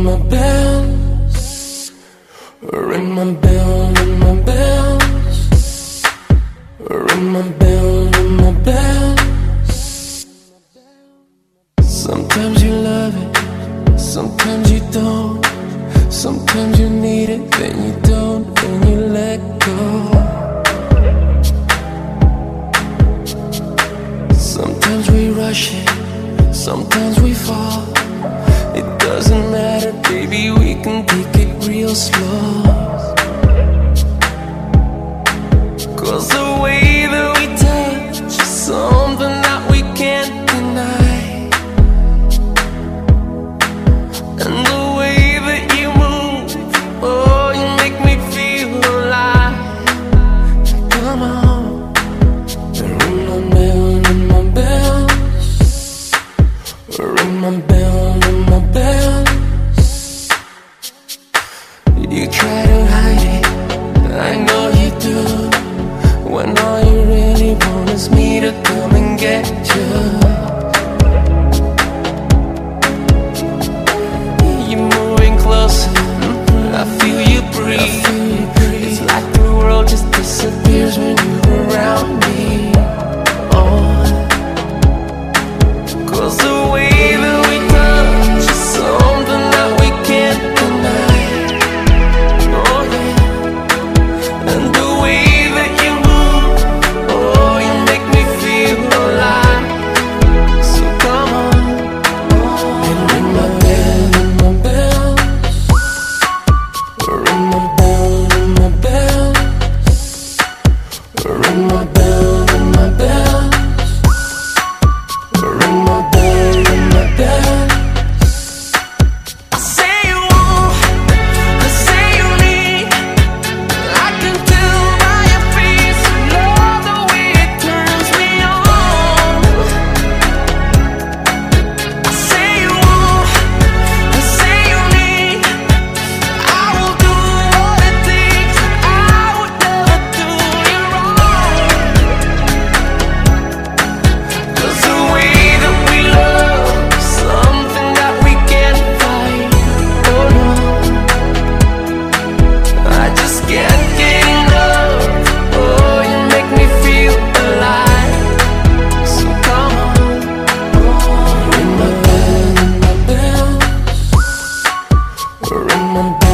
my bells, ring my bell, ring my bells, ring my bell, ring my bells. Sometimes you love it, sometimes you don't. Sometimes you need it, then you don't, and you let go. Sometimes we rush it, sometimes we fall. It doesn't matter, baby, we can take it real slow. 'Cause the way that we touch is something that we can't deny. And the way that you move, oh, you make me feel alive. Come on, ring my bell, ring my bells, ring my bell, ring my bells. You try to hide it, I know you do, when all you really want is me to come and get you. You're moving closer, I feel you breathe. It's like the world just disappears when you're around me. Oh, 'cause the way that we touch is something that we can't deny. Oh yeah, and the way that you move, oh, you make me feel alive. So come on, and ring my bell, ring my bells, ring my bell, ring my bells, ring my bell, ring my bells, ring my bell, ring my bells. I say you want, I say you need. I can tell by your face, you love the way it turns me on. I say you want, I say you need. I will do what it takes, I would never do you wrong. 'Cause the way that we love is something that we can't fight. Oh no, I just can't get enough. Oh, you make me feel alive. So come on, ring my bell, ring my bells, ring my bell.